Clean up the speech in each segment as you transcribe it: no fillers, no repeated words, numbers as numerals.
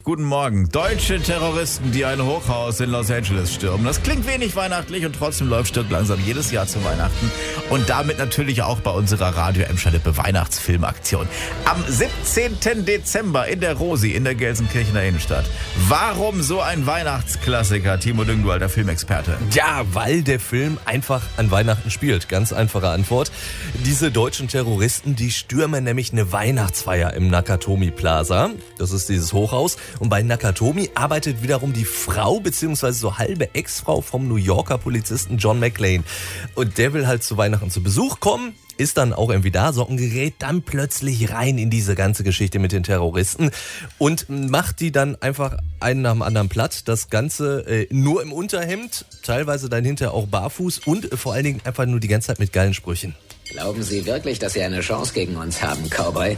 guten Morgen. Deutsche Terroristen, die ein Hochhaus in Los Angeles stürmen. Das klingt wenig weihnachtlich und trotzdem läuft Stirb langsam jedes Jahr zu Weihnachten. Und damit natürlich auch bei unserer Radio Emscher-Lippe Weihnachtsfilmaktion. Am 17. Dezember in der Rosi in der Gelsenkirchener Innenstadt. Warum so ein Weihnachtsklassiker? Timo Düng, du alter Filmexperte. Ja, weil der Film einfach an Weihnachten spielt. Ganz einfache Antwort. Diese deutschen Terroristen, die stürmen nämlich eine Weihnachtsfeier im Nakatomi Plaza. Das ist dieses Hochhaus. Und bei Nakatomi arbeitet wiederum die Frau bzw. so halbe Ex-Frau vom New Yorker Polizisten John McClane. Und der will halt zu Weihnachten zu Besuch kommen, ist dann auch irgendwie da, so und gerät dann plötzlich rein in diese ganze Geschichte mit den Terroristen und macht die dann einfach einen nach dem anderen platt. Das Ganze nur im Unterhemd, teilweise dann hinterher auch barfuß und vor allen Dingen einfach nur die ganze Zeit mit geilen Sprüchen. Glauben Sie wirklich, dass Sie eine Chance gegen uns haben, Cowboy?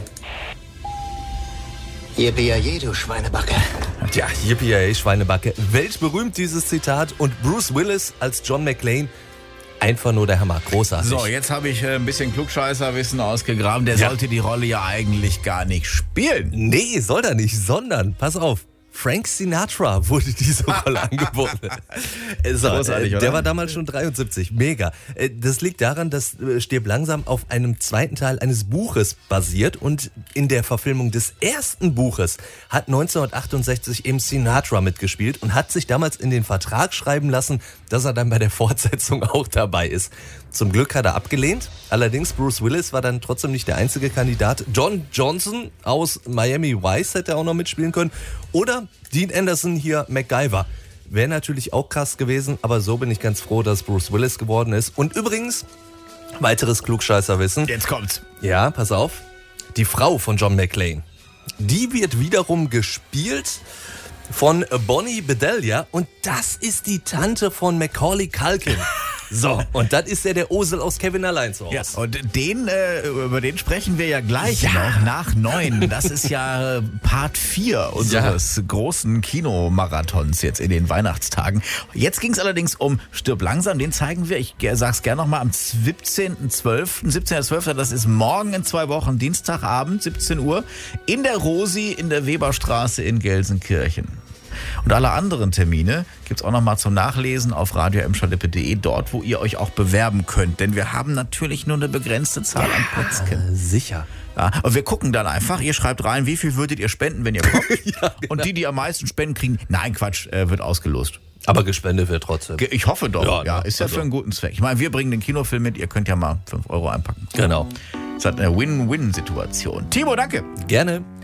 Yippie-yay, du Schweinebacke. Tja, yippie Schweinebacke. Weltberühmt dieses Zitat und Bruce Willis als John McClane. Einfach nur der Hammer, großartig. So, jetzt habe ich ein bisschen Klugscheißerwissen ausgegraben. Der sollte die Rolle ja eigentlich gar nicht spielen. Nee, soll er nicht, sondern, pass auf, Frank Sinatra wurde diese Rolle angeboten. So, großartig, oder? Der war damals schon 73, mega. Das liegt daran, dass Stirb langsam auf einem zweiten Teil eines Buches basiert und in der Verfilmung des ersten Buches hat 1968 eben Sinatra mitgespielt und hat sich damals in den Vertrag schreiben lassen, dass er dann bei der Fortsetzung auch dabei ist. Zum Glück hat er abgelehnt. Allerdings Bruce Willis war dann trotzdem nicht der einzige Kandidat. John Johnson aus Miami Vice hätte auch noch mitspielen können. Oder Dean Anderson hier, MacGyver. Wäre natürlich auch krass gewesen, aber so bin ich ganz froh, dass Bruce Willis geworden ist. Und übrigens, weiteres Klugscheißerwissen. Jetzt kommt's. Ja, pass auf. Die Frau von John McClane, die wird wiederum gespielt von Bonnie Bedelia und das ist die Tante von Macaulay Culkin. So, und das ist der Osel aus Kevin allein zu Hause. Ja, und über den sprechen wir ja gleich noch nach 9. Das ist ja Part 4 unseres großen Kinomarathons jetzt in den Weihnachtstagen. Jetzt ging es allerdings um Stirb langsam. Den zeigen wir, ich sag's gerne nochmal, am 17.12. 17.12., das ist morgen in 2 Wochen, Dienstagabend, 17 Uhr, in der Rosi in der Weberstraße in Gelsenkirchen. Und alle anderen Termine gibt's auch nochmal zum Nachlesen auf radioemscherlippe.de, dort, wo ihr euch auch bewerben könnt. Denn wir haben natürlich nur eine begrenzte Zahl an Plätzchen. Sicher. Ja, und wir gucken dann einfach, ihr schreibt rein, wie viel würdet ihr spenden, wenn ihr kommt. Ja, genau. Und die am meisten spenden kriegen, nein, Quatsch, wird ausgelost. Aber gespendet wird trotzdem. Ich hoffe doch, Ja, ist ja also für einen guten Zweck. Ich meine, wir bringen den Kinofilm mit, ihr könnt ja mal 5 € einpacken. Genau. Das ist eine Win-Win-Situation. Timo, danke. Gerne.